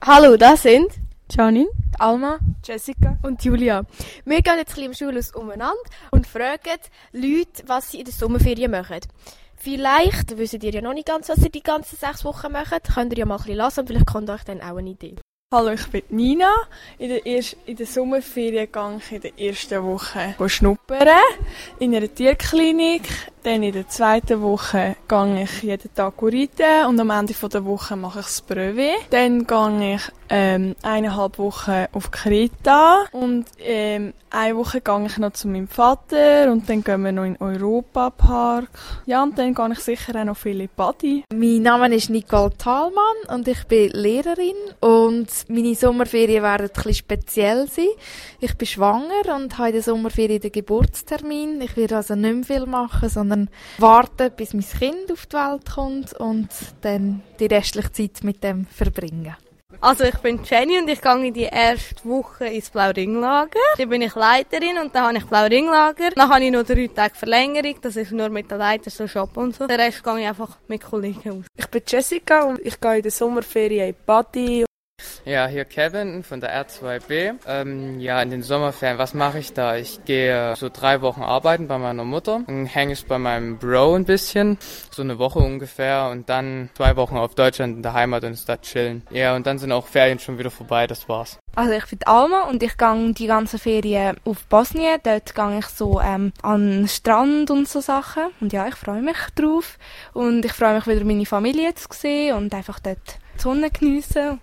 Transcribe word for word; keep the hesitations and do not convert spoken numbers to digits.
Hallo, das sind Janine, Alma, Jessica und Julia. Wir gehen jetzt ein bisschen im Schulhaus umeinander und fragen Leute, was sie in der Sommerferien machen. Vielleicht wisst ihr ja noch nicht ganz, was ihr die ganzen sechs Wochen macht. Könnt ihr ja mal ein bisschen hören und vielleicht kommt euch dann auch eine Idee. hallo, ich bin Nina. In der, ersten, in der Sommerferien gehe ich in der ersten Woche schnuppern in einer Tierklinik. Dann in der zweiten Woche gehe ich jeden Tag reiten und am Ende der Woche mache ich das Brevet. Dann gehe ich ähm, eineinhalb Wochen auf Kreta und ähm, eine Woche gehe ich noch zu meinem Vater und dann gehen wir noch in den Europapark. Ja, und dann gehe ich sicher auch noch viel in Badi. Mein Name ist Nicole Thalmann und ich bin Lehrerin und meine Sommerferien werden ein bisschen speziell sein. Ich bin schwanger und habe in der Sommerferien den Geburtstermin. Ich werde also nicht mehr viel machen, sondern warten, bis mein Kind auf die Welt kommt und dann die restliche Zeit mit dem verbringen. Also ich bin Jenny und ich gehe in die erste Woche ins Blauringlager. Da bin ich Leiterin und dann habe ich Blauringlager. Dann habe ich noch drei Tage Verlängerung, das ist nur mit den Leitern so Shop und so. Den Rest gehe ich einfach mit Kollegen aus. Ich bin Jessica und ich gehe in der Sommerferien in Badi. Ja, hier Kevin von der R zwei B. Ähm, ja, in den Sommerferien, was mache ich da? Ich gehe so drei Wochen arbeiten bei meiner Mutter, dann hänge ich bei meinem Bro ein bisschen, so eine Woche ungefähr und dann zwei Wochen auf Deutschland in der Heimat und ist da chillen. Ja, und dann sind auch Ferien schon wieder vorbei, das war's. Also ich bin Alma und ich gehe die ganzen Ferien auf Bosnien. Dort gehe ich so ähm, an den Strand und so Sachen. Und ja, ich freue mich drauf. Und ich freue mich wieder, meine Familie zu sehen und einfach dort die Sonne geniessen.